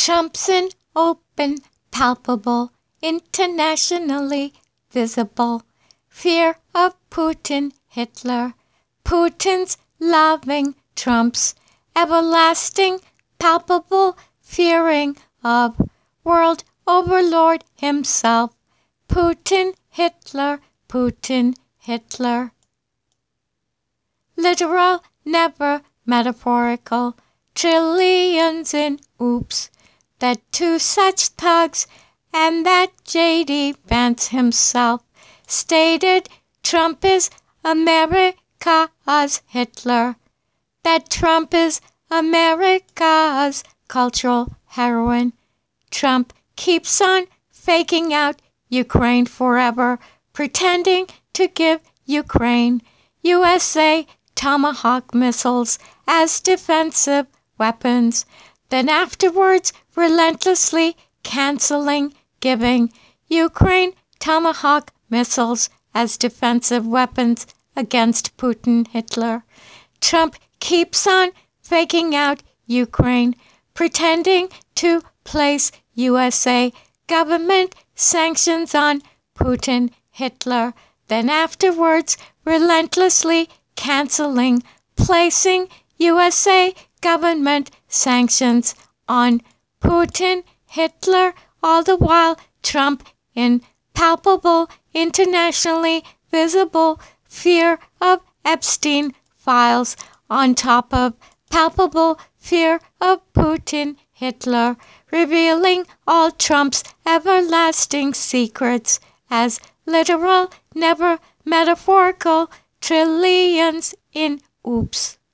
Trump's in open, palpable, internationally visible fear of Putin, Hitler. Putin's loving Trump's everlasting, palpable fearing of world overlord himself. Putin, Hitler, Putin, Hitler. Literal, never metaphorical, trillions in oops, that to such thugs, and that J.D. Vance himself stated Trump is America's Hitler, that Trump is America's cultural heroine. Trump keeps on faking out Ukraine forever, pretending to give Ukraine USA Tomahawk missiles as defensive weapons, then afterwards relentlessly canceling giving Ukraine Tomahawk missiles as defensive weapons against Putin, Hitler. Trump keeps on faking out Ukraine, pretending to place USA government sanctions on Putin, Hitler, then afterwards relentlessly canceling, placing USA government sanctions on Putin, Hitler, all the while Trump in palpable, internationally visible fear of Epstein files on top of palpable fear of Putin, Hitler, revealing all Trump's everlasting secrets as literal, never metaphorical, trillions in oops.